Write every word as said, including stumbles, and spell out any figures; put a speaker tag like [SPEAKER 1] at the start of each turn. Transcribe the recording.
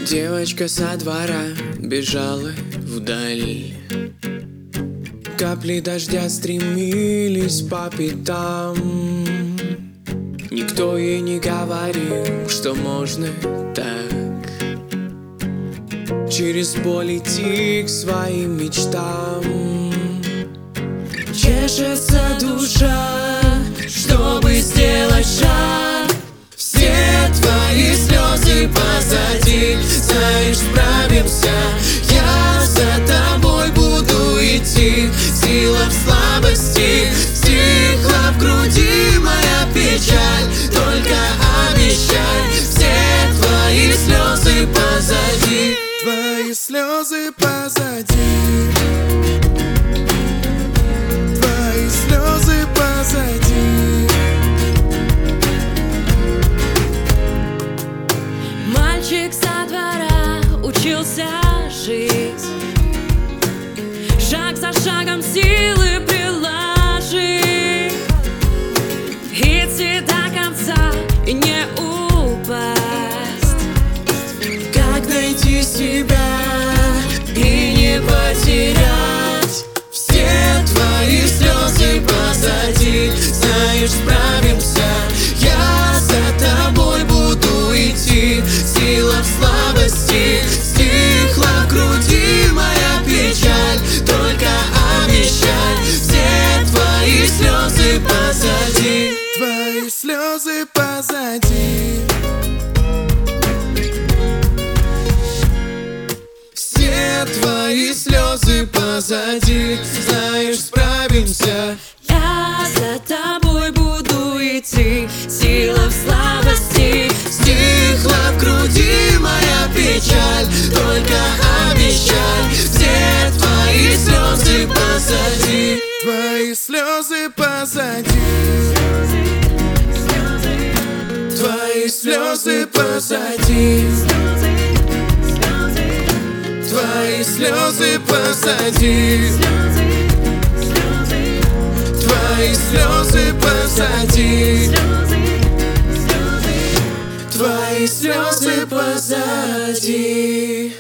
[SPEAKER 1] Девочка со двора бежала вдаль. Капли дождя стремились по пятам. Никто ей не говорил, что можно так. Через поле идти к своим мечтам. Чешется душа, чтобы сделать шаг. Все твои слезы позади, знаешь, справимся. Я за тобой буду идти. Сила в слабости, стихла в груди моя печаль. Только обещай, все твои слезы позади.
[SPEAKER 2] Твои слезы позади. Твои слезы позади.
[SPEAKER 3] Мальчик со двора учился жить, шаг за шагом силы приложить, идти до конца и не упасть.
[SPEAKER 1] Как найти себя и не потерять? Все твои слезы позади, знаешь, справимся. Я за тобой буду идти. Сила в слабости, стихла в груди моя печаль. Только обещай, все твои слезы позади.
[SPEAKER 2] Твои слезы позади.
[SPEAKER 1] Все твои слезы позади, знаешь, справимся.
[SPEAKER 3] Я за тобой буду идти. Сила в слабости,
[SPEAKER 1] Стихла в груди моя печаль. Только обещай, все твои слезы позади.
[SPEAKER 2] Твои слезы позади.
[SPEAKER 1] Твои слезы позади. Твои слезы позади. Твои слезы позади. Твои слезы позади.